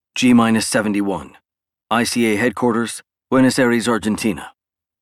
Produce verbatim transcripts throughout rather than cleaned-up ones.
G seventy-one. I C A Headquarters, Buenos Aires, Argentina.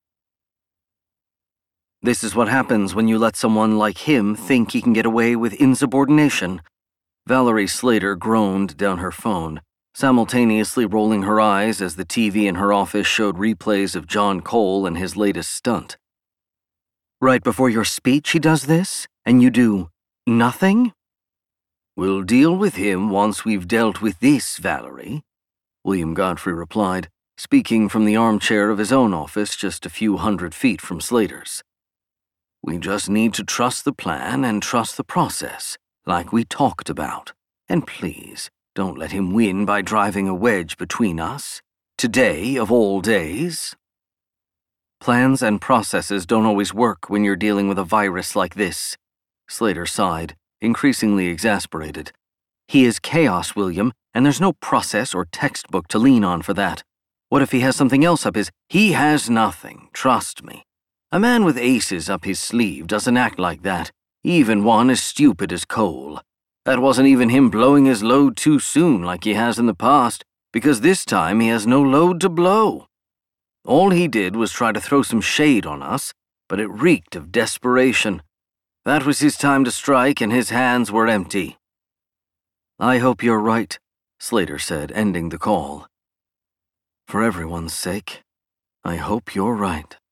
This is what happens when you let someone like him think he can get away with insubordination. Valerie Slater groaned down her phone, simultaneously rolling her eyes as the T V in her office showed replays of John Cole and his latest stunt. Right before your speech he does this, and you do nothing? We'll deal with him once we've dealt with this, Valerie, William Godfrey replied, speaking from the armchair of his own office just a few hundred feet from Slater's. We just need to trust the plan and trust the process, like we talked about. And please, don't let him win by driving a wedge between us. Today, of all days. Plans and processes don't always work when you're dealing with a virus like this, Slater sighed, increasingly exasperated. He is chaos, William, and there's no process or textbook to lean on for that. What if he has something else up his... He has nothing, trust me. A man with aces up his sleeve doesn't act like that, even one as stupid as Cole. That wasn't even him blowing his load too soon like he has in the past, because this time he has no load to blow. All he did was try to throw some shade on us, but it reeked of desperation. That was his time to strike, and his hands were empty. I hope you're right, Slater said, ending the call. For everyone's sake, I hope you're right.